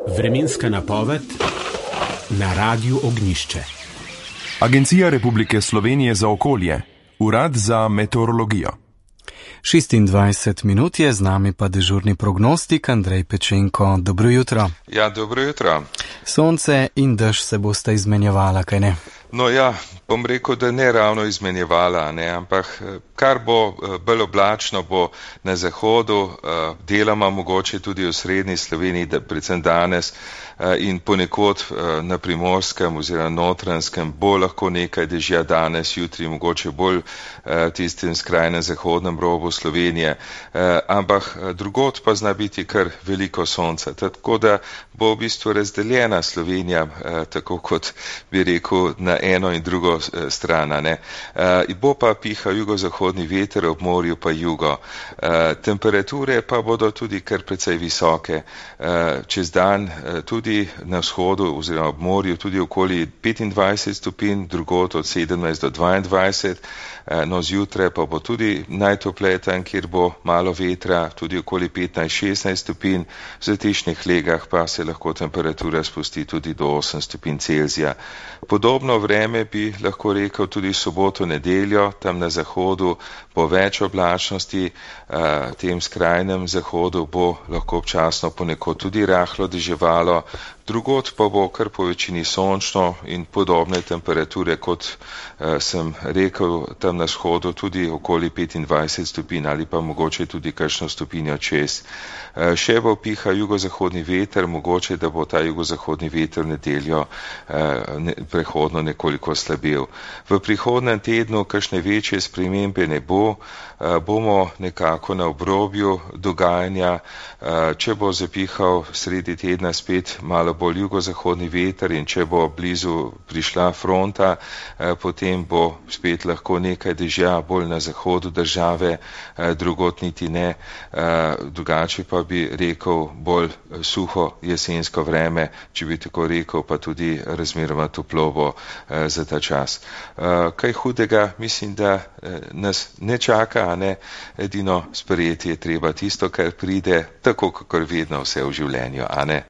Vremenska napoved na Radiu Ognjišče. Agencija Republike Slovenije za okolje, Urad za meteorologijo. 26 minut je, z nami pa dežurni prognostik Andrej Pečenko. Dobro jutro. Ja, dobro jutro. Sonce in dež se bosta izmenjevala, kaj ne? No ja, bom rekel, da ne ravno izmenjevala, ne, ampak kar bo bolj oblačno bo na zahodu, deloma mogoče tudi v srednji Sloveniji, predvsem danes in ponekod na Primorskem oziroma Notranjskem bo lahko nekaj dežja danes, jutri, mogoče bolj tistim skrajnem zahodnem robu Slovenije, ampak drugod pa zna biti kar veliko sonca, tako da bo v bistvu razdeljena Slovenija, tako kot bi rekel, na eno in drugo stran, ne. Bo pa pihal jugozahodni veter, ob morju pa jugo. Temperature pa bodo tudi kar precej visoke. Čez dan tudi na vzhodu oziroma ob morju tudi okoli 25 stopinj, drugod od 17 do 22, no zjutraj pa bo tudi najtopleje tam, kjer bo malo vetra, tudi okoli 15-16 stopinj, v zatišnih legah pa se lahko temperatura spusti tudi do 8 stopinj Celzija. Podobno vreme bi lahko rekel tudi soboto, nedeljo, tam na zahodu bo več oblačnosti, tem skrajnem zahodu bo lahko občasno ponekod tudi rahlo deževalo, drugod pa bo kar po večini sončno in podobne temperature, kot sem rekel, tam na vzhodu tudi okoli 25 stopinj ali pa mogoče tudi kakšno stopinjo čez. Še bo piha jugozahodni veter, mogoče da bo ta jugozahodni veter v nedeljo prehodno nekoliko slabel. V prihodnem tednu kakšne večje spremembe ne bo, bomo nekako na obrobju dogajanja, če bo zapihal sredi tedna spet malo bolj jugozahodni veter in če bo blizu prišla fronta, potem bo spet lahko nekaj dežja bolj na zahodu države, drugot niti ne, drugače pa bi rekel bolj suho jesensko vreme, če bi tako rekel, pa tudi razmeroma toplo bo za ta čas. Kaj hudega, mislim, da nas ne čaka, a ne, edino sprejeti je treba tisto, kar pride, tako kakor vedno vse v življenju, a ne.